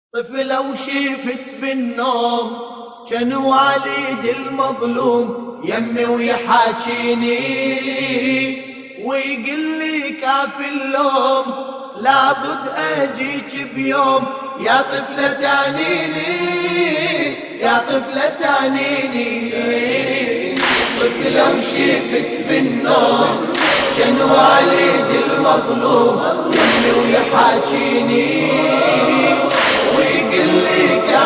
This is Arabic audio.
طفلة وشفت بالنوم كان والد المظلوم يمي ويحاكيني ويقول لي كافي اللوم لابد اجيك بيوم يا طفلة تعنيني يا طفلة تعنيني. طفلة وشفت بالنوم كان والد المظلوم يمي ويحاكيني ويقول لي